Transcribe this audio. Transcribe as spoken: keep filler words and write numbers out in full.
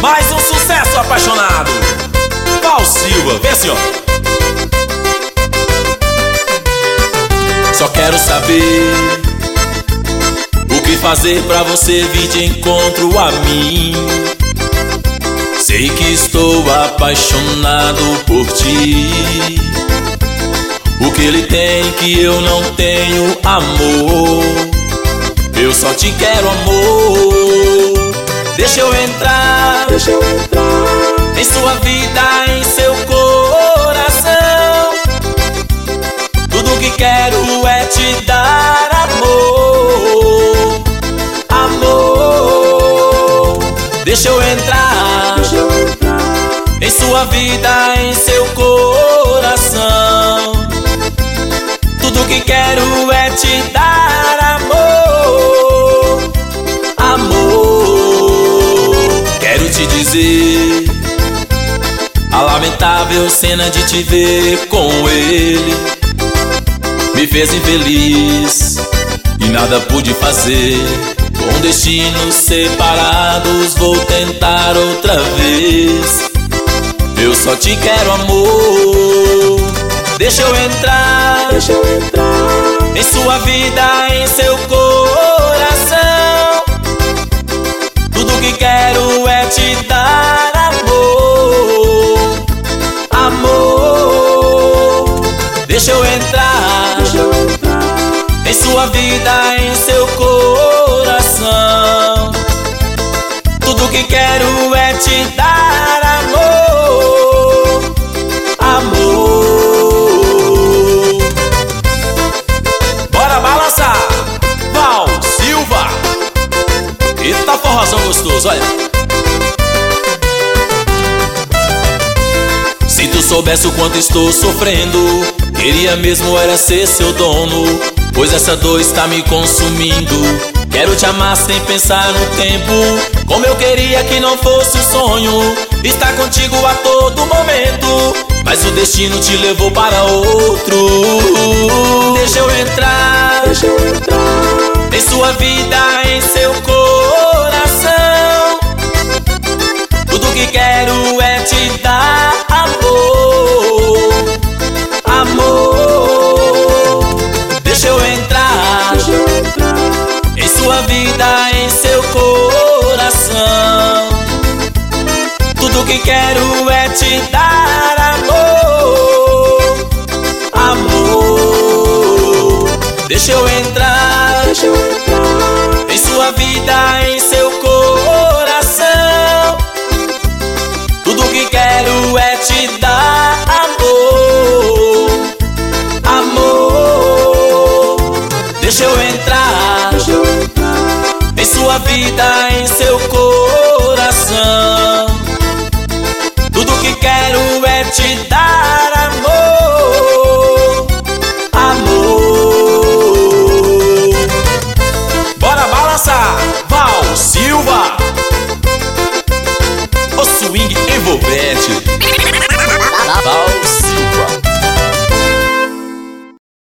Mais um sucesso apaixonado. Val Silva, vem assim, ó. Só quero saber o que fazer pra você vir de encontro a mim. Sei que estou apaixonado por ti. O que ele tem que eu não tenho, amor. Eu só te quero, amor. Deixa eu entrar, Deixa eu entrar em sua vida, em seu coração. Tudo que quero é te dar amor, amor. Deixa eu entrar, Deixa eu entrar em sua vida, em seu coração. Tudo que quero é te dar amor, amor. Quero te dizer a lamentável cena de te ver com ele me fez infeliz e nada pude fazer. Com destinos separados vou tentar outra vez. Eu só te quero, amor. Deixa eu entrar, Deixa eu entrar em sua vida, em seu coração. Tudo que quero é te dar amor, amor. Deixa eu entrar, Deixa eu entrar em sua vida, em seu coração. Tudo que quero é te dar amor, amor. Bora balançar, Val Silva. Eita forrozão gostoso, olha. Se tu soubesse o quanto estou sofrendo, queria mesmo era ser seu dono, pois essa dor está me consumindo. Quero te amar sem pensar no tempo, como eu queria que não fosse um sonho estar contigo a todo momento, mas o destino te levou para outro. Deixa eu entrar, Deixa eu entrar em sua vida, em seu coração. Tudo que quero é te dar amor, amor. Deixa eu entrar, Deixa eu entrar em sua vida, em seu coração. Tudo que quero é te dar amor, amor. Deixa eu entrar, Deixa eu entrar em sua vida, em seu coração. Tudo que quero é te dar amor, amor. Deixa eu entrar Deixa eu entrar em sua vida, em seu coração.